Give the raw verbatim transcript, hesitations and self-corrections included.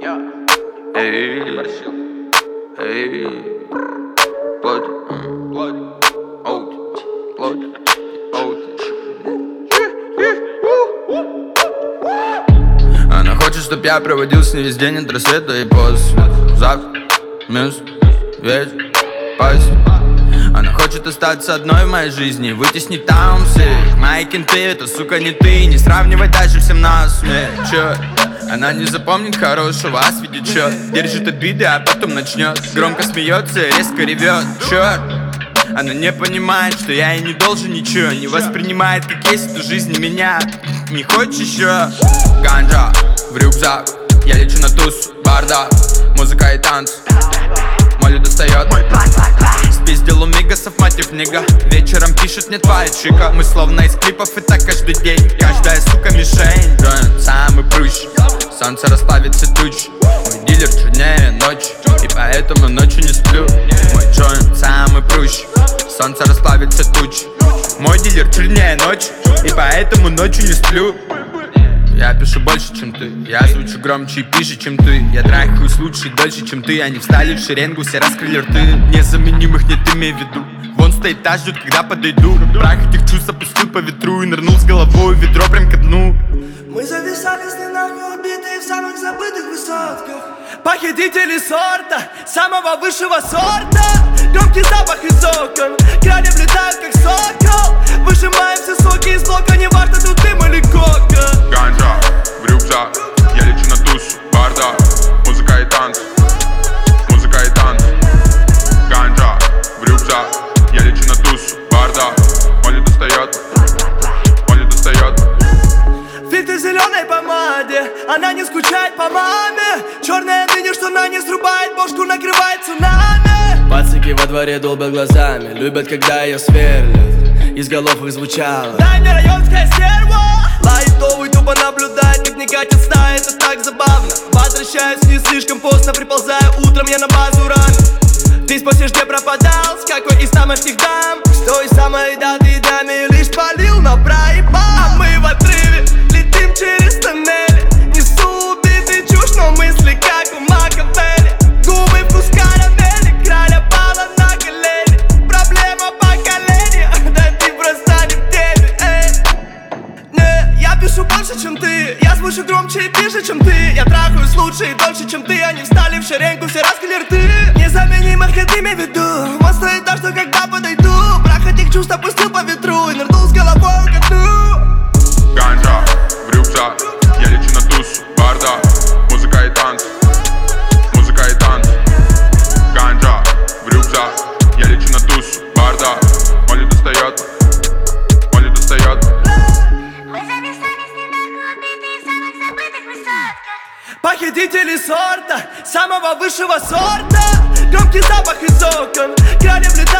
Эй, эй, плоть, плоть, оут, плоть, оут. Она хочет, чтоб я проводил с ней весь день от рассвета и после. Завтра, минус, вечер, пасть. Она хочет остаться одной в моей жизни, вытеснить там всех. Мои кенты, это, сука, не ты. Не сравнивай дальше всем нас, мне, чё? Она не запомнит хорошего, а свидит чё. Держит обиды, а потом начнет. Громко смеется и резко ревет, чёрт. Она не понимает, что я ей не должен ничего. Не воспринимает, как есть эту жизнь меня. Не хочешь еще? Ганджа в рюкзак. Я лечу на туз, бардак. Музыка и танцы. Молли достает. Спиздил у мигасов, мотив книга. Вечером пишет мне твоя чика. Мы словно из клипов, и так каждый день. Каждая, сука, мишень. Джойнт самый прыщ. Солнце расплавит все тучи. Мой дилер чернее ночи, и поэтому ночью не сплю. Мой джойнт самый прыщ. Солнце расплавит все тучи. Мой дилер чернее ночи, и поэтому ночью не сплю. Я пишу больше, чем ты. Я звучу громче и пише, чем ты. Я трахаюсь лучше и дольше, чем ты. Они встали в шеренгу, все раскрыли рты. Незаменимых нет, имей в виду. Вон стоит та, ждет, когда подойду. Прах этих чувств опустил по ветру и нырнул с головой в ведро прям ко дну. Мы зависали с ненахуй убитые в самых забытых высотках. Похитители сорта, самого высшего сорта. Громкий запах из окон, крали влетают как сокол. Выжимаем все соки из блока, не важно тут дым или кока. Ганджа в рюкзак, я лечу на туз, бардак. Музыка и танцы, музыка и танцы. Ганджа в рюкзак, я лечу на туз, бардак. Он не достает, он не достает. Фильтр в зеленой помаде, она не скучает по маме. Черная ныне, что на не срубает, бошку накрывает цунами. Пацаки во дворе долбят глазами, любят, когда ее сверлят. Из голов их звучало: дай мне районская стерва. Лайтовый тупо наблюдает, как не катит стая, это так забавно. Возвращаюсь не слишком поздно, приползаю утром я на базу рано. Ты спросишь, где пропадал, с какой из тамошних дам? С той самой даты даме лишь полил на проебал. А мы в отрыве, летим через тоннели. Несу убитый чушь, но мысли как у Макавелли. Губы вкус карамели, краля пала на колени. Проблема поколения, да ты просто не в теме, эй. Не, я пишу больше, чем ты. Я звучу громче и пише, чем ты. Я трахаюсь лучше и дольше, чем ты. Они встали в шеренгу, все раскрыли рты. Незаменимых нет, имей в виду. Он стоит так, что когда подойду, прах этих чувств опустил по ветру и нырнул с головой ко дну. Ганджа в рюкзак, я лечу на туз, бардак. Музыка и танцы, музыка и танцы. Ганджа в рюкзак, я лечу на туз, бардак. Он не достает, он не достает. Мы зависали с ненахуй убитые в самых забытых высотках. Похитители сорта, самого высшего сорта. Громкий запах из окон, крали влетают